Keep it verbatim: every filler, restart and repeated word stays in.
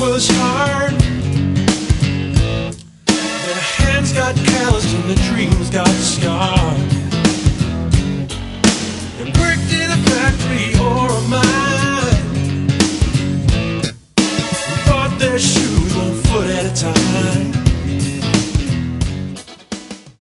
was hard. Their hands got calloused and their dreams got scarred.